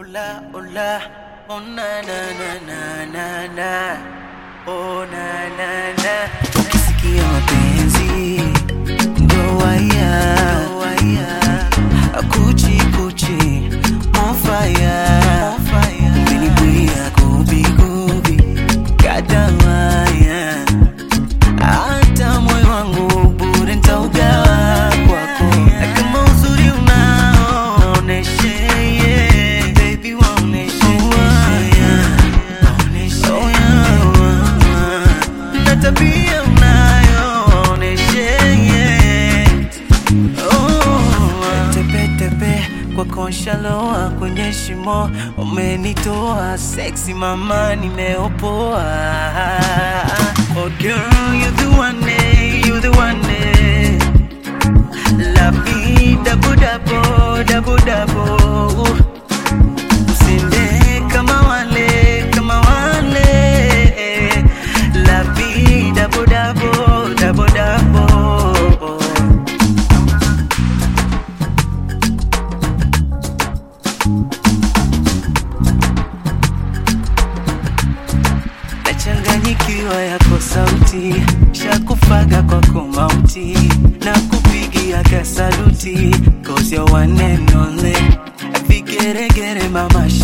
Hola, hola, oh na na na na na na, oh na na na. Ukisikia mapenzi ndo waya, kuchi kuchi on fire, umenibwia gubi kadawaya, hata moyo wangu bure nitaugawa kwako, na kama uzuri unaoneshe tabia unayooneshe, tepe kwa konshaloa kwenye shimo, umenitoa sexy mama nimeopoa. Oh girl, you're the one, you're the one. Love me double double, usinde kama wale love me double double. Nachanganyikiwa yako sauti, shakufaga kwako mauti, na kupigia kasaluti, 'cause you're one and only. Vigeregere mama.